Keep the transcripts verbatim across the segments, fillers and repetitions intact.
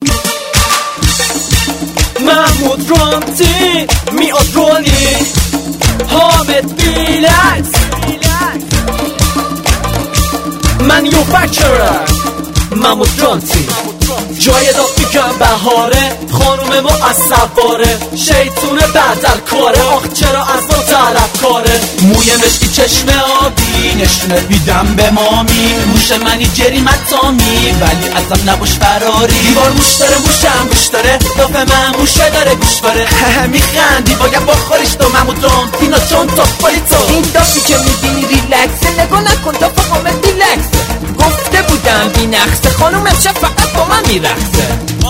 محمود رامتی میاد رونی حامد بیلکس منیوفکچرر محمود رامتی جای داد میگم بهاره خانوم ما از سواره شیطون بدل کاره آخ چرا از ما طلب کاره موی مشکی چشم آبی نشونه بیدم به مامی موش منی جریمت تامی ولی ازم نباش فراری دیوار موش داره موشم گوش داره دافه من موشه داره گوشواره میخندی باید بخوریش تو محمود رامتینا چون تا پایی تو این دافی که میبینی ریلکسه نگاه نکن دافه حامد ریلکسه گفته بودم بی نقصه خانوم امشب فقط با من میرخصه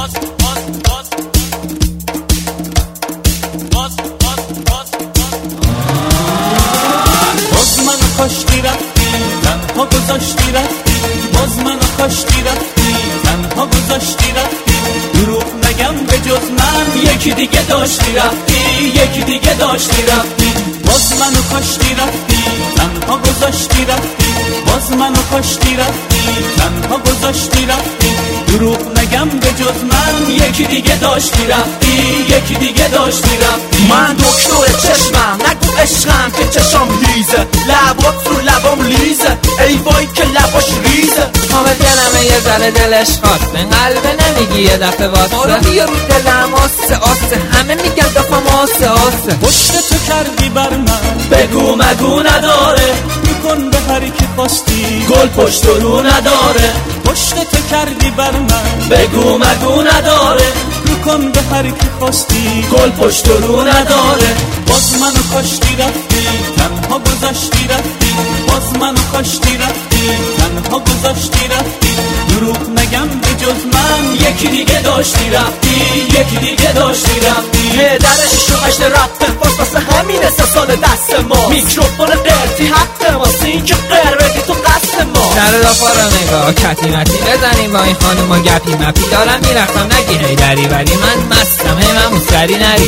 باز منو کاشتی رفتی تنها گذاشتی رفتی باز منو کاشتی رفتی تنها گذاشتی رفتی دروغ نگم به جز من یکی دیگه داشتی رفتی یکی دیگه داشتی رفتی باز منو کاشتی رفتی تنها گذاشتی رفتی باز منو کاشتی رفتی تنها گذاشتی رفتی دروغ نگم به جز من یکی دیگه داشتی رفتی یکی دیگه داشتی رفتی من دکتر چشمم نگو عشقم که چشم لیزه لبات رو لبام لیزه ای وای که لباش ریزه حامد دلمه یه ذره دلش خواسته قلبه نمیگی یه دفعه واسه آره بیا رو دلم آسه آسه همه میگن دفعم آسه آسه پشت تو کردی بر من بگو مگو نداره میکن به هر کی خواستی گل پشت رو نداره پشت تو کردی بر من بگو مگو نداره میکن به هر کی خواستی گل پشت رو نداره باز منو کاشتی رفتی تنها گذاشتی رفتی باز منو کاشتی رفتی تنها گذاشتی رفتی دروغ نگم به جز من یکی دیگه داشتی رفتی یکی دیگه داشتی رفتی درش شوهشت رفته باز واسه همینه سه سال دست ما میکروفون قرتی حق ماست این که قربی تو قصد ما سر دافا رو نگاه کتی متی بزنیم با این خانم و گپی مپی دارم میرفتم نگی هی دری ولی من مستم هی من موسری نری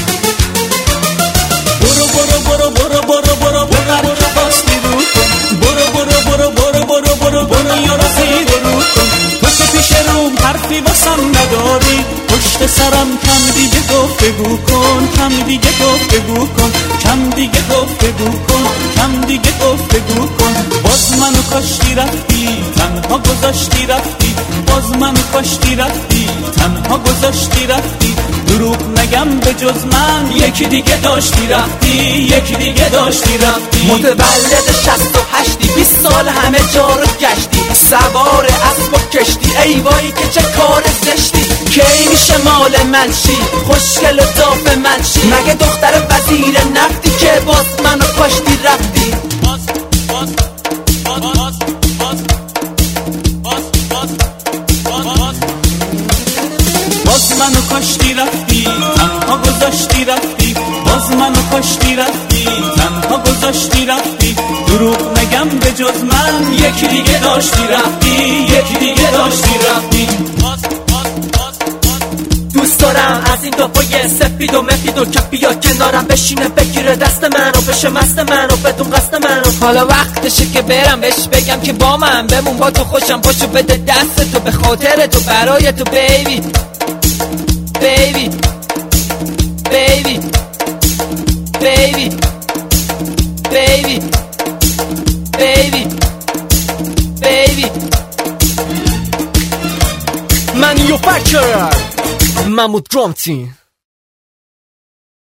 برو برو برو برو برو برو برو رو باستی رو کن برو برو برو برو برو برو برو یارو زیر رو کن تو که پیش روم حرفی واسم نداری پشت سرم کم دیگه گفتگو کن کم دیگه گفتگو کن کم دیگه گفتگو کن کم دیگه گفتگو کن باز منو کاشتی رفتی تنها گذاشتی رفتی باز منو کاشتی رفتی تنها گذاشتی رفتی دروغ نگم به جز من یکی دیگه داشتی رفتی یکی دیگه داشتی رفتی متولد شصت و هشتی بیست سال همه جا رو گشتی سوار اسب و کشتی ای وای که چه کار زشتی کی میشه مال من شی خوشگل و داف من شی مگه دختر وزیر نفتی که باز منو کاشتی رفتی باز باز باز باز باز باز باز باز باز منو کاشتی رفتی تنها گذاشتی رفتی باز منو کاشتی رفتی تنها گذاشتی رفتی دروغ نگم به جز من یکی دیگه داشتی رفتی یکی دیگه داشتی رفتی دوست دارم از این دافای سفید و مفید و کپی یا کنارم بشینه بگیره دست منو بشه مست منو بدون قصد منو حالا وقتشه که برم بهش بگم که با من بمون با تو خوشم پاشو بده دست تو به خاطر تو برای تو بیبی بیبی بیبی بیبی بیبی بیبی بیبی منیوفکچرر محمود رامتی